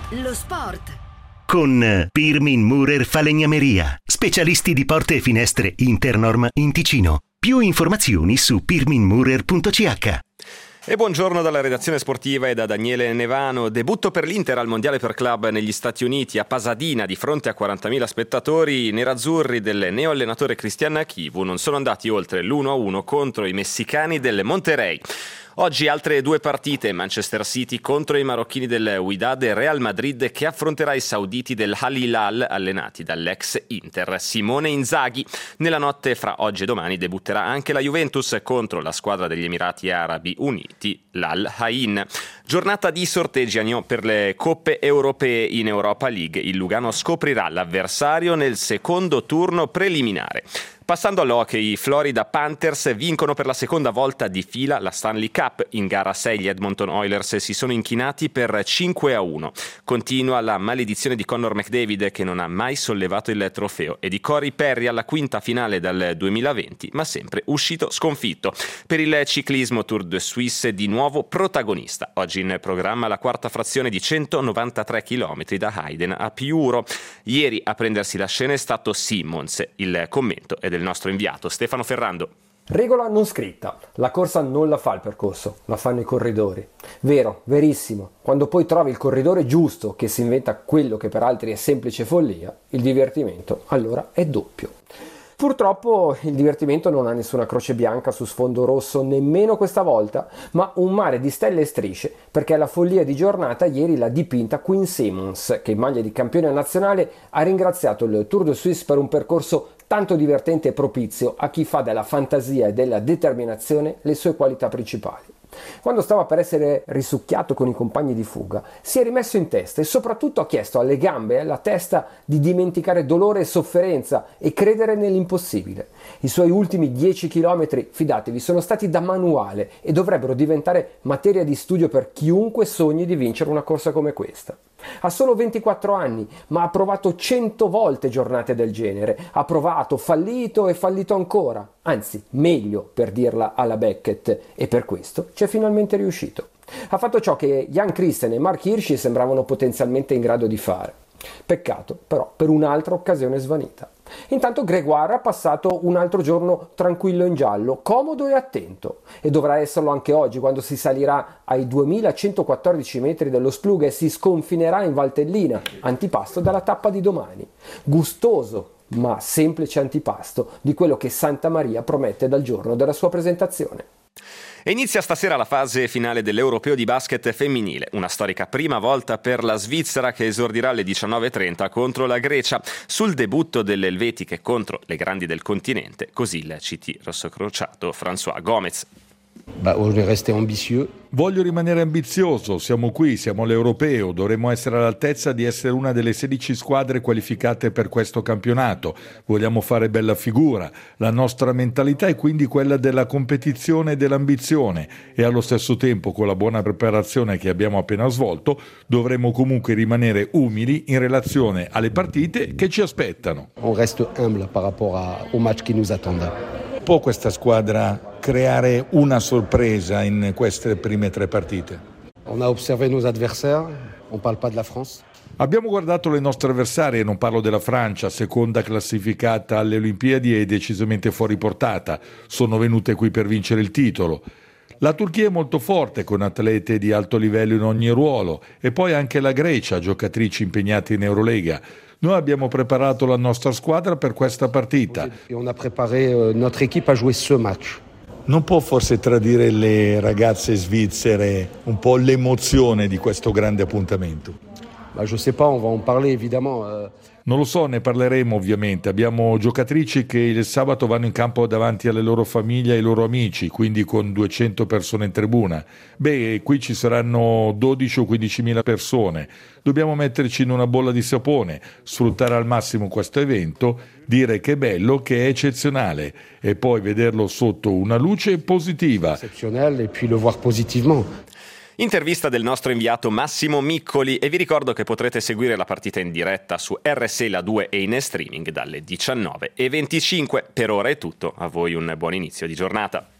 Lo sport con Pirmin Murer Falegnameria, specialisti di porte e finestre Internorm in Ticino. Più informazioni su pirminmurer.ch. E buongiorno dalla redazione sportiva e da Daniele Nevano. Debutto per l'Inter al Mondiale per Club negli Stati Uniti a Pasadena di fronte a 40.000 spettatori. I nerazzurri del neoallenatore Cristian Chivu non sono andati oltre l'1-1 contro i messicani del Monterrey. Oggi altre due partite, Manchester City contro i marocchini del Wydad e Real Madrid che affronterà i sauditi del Al Hilal allenati dall'ex Inter Simone Inzaghi. Nella notte fra oggi e domani debutterà anche la Juventus contro la squadra degli Emirati Arabi Uniti, l'Al Ain. Giornata di sorteggi per le coppe europee in Europa League. Il Lugano scoprirà l'avversario nel secondo turno preliminare. Passando all'hockey, i Florida Panthers vincono per la seconda volta di fila la Stanley Cup. In gara 6 gli Edmonton Oilers si sono inchinati per 5-1. Continua la maledizione di Connor McDavid che non ha mai sollevato il trofeo e di Corey Perry alla quinta finale dal 2020 ma sempre uscito sconfitto. Per il ciclismo Tour de Suisse di nuovo protagonista. Oggi in programma la quarta frazione di 193 km da Heiden a Piuro. Ieri a prendersi la scena è stato Simmons. Il commento è del nostro inviato Stefano Ferrando. Regola non scritta, la corsa non la fa il percorso, la fanno i corridori. Vero, verissimo, quando poi trovi il corridore giusto che si inventa quello che per altri è semplice follia, il divertimento allora è doppio. Purtroppo il divertimento non ha nessuna croce bianca su sfondo rosso nemmeno questa volta, ma un mare di stelle e strisce, perché la follia di giornata ieri l'ha dipinta Quinn Simmons, che in maglia di campione nazionale ha ringraziato il Tour de Suisse per un percorso tanto divertente e propizio a chi fa della fantasia e della determinazione le sue qualità principali. Quando stava per essere risucchiato con i compagni di fuga, si è rimesso in testa e soprattutto ha chiesto alle gambe e alla testa di dimenticare dolore e sofferenza e credere nell'impossibile. I suoi ultimi 10 chilometri, fidatevi, sono stati da manuale e dovrebbero diventare materia di studio per chiunque sogni di vincere una corsa come questa. Ha solo 24 anni, ma ha provato 100 volte giornate del genere. Ha provato, fallito e fallito ancora. Anzi, meglio per dirla alla Beckett, e per questo ci è finalmente riuscito. Ha fatto ciò che Jan Christen e Mark Hirschi sembravano potenzialmente in grado di fare. Peccato, però, per un'altra occasione svanita. Intanto Gregoire ha passato un altro giorno tranquillo in giallo, comodo e attento, e dovrà esserlo anche oggi quando si salirà ai 2114 metri dello Splug e si sconfinerà in Valtellina, antipasto dalla tappa di domani. Gustoso, ma semplice antipasto di quello che Santa Maria promette dal giorno della sua presentazione. E inizia stasera la fase finale dell'Europeo di basket femminile, una storica prima volta per la Svizzera che esordirà alle 19.30 contro la Grecia, sul debutto delle elvetiche contro le grandi del continente, così il CT rossocrociato François Gomez. Voglio rimanere ambizioso, siamo qui, siamo all'Europeo, dovremmo essere all'altezza di essere una delle 16 squadre qualificate per questo campionato, vogliamo fare bella figura, la nostra mentalità è quindi quella della competizione e dell'ambizione e allo stesso tempo con la buona preparazione che abbiamo appena svolto dovremmo comunque rimanere umili in relazione alle partite che ci aspettano. On reste humble par rapport au match qui nous attend. Può questa squadra creare una sorpresa in queste prime 3 partite? On a observé nos adversaires, on parle pas de la France. Abbiamo guardato le nostre avversarie, non parlo della Francia, seconda classificata alle Olimpiadi e decisamente fuori portata, sono venute qui per vincere il titolo. La Turchia è molto forte con atlete di alto livello in ogni ruolo e poi anche la Grecia, giocatrici impegnate in Eurolega. Noi abbiamo preparato la nostra squadra per questa partita. Et on a préparé notre équipe à jouer ce match. Non può forse tradire le ragazze svizzere un po' l'emozione di questo grande appuntamento? Je sais pas, on va en parler évidemment. Non lo so, ne parleremo ovviamente. Abbiamo giocatrici che il sabato vanno in campo davanti alle loro famiglie e ai loro amici, quindi con 200 persone in tribuna. Qui ci saranno 12 o 15.000 persone. Dobbiamo metterci in una bolla di sapone, sfruttare al massimo questo evento, dire che è bello, che è eccezionale e poi vederlo sotto una luce positiva. Eccezionale e poi lo voir positivement. Intervista del nostro inviato Massimo Miccoli e vi ricordo che potrete seguire la partita in diretta su RSI La 2 e in streaming dalle 19:25. Per ora è tutto, a voi un buon inizio di giornata.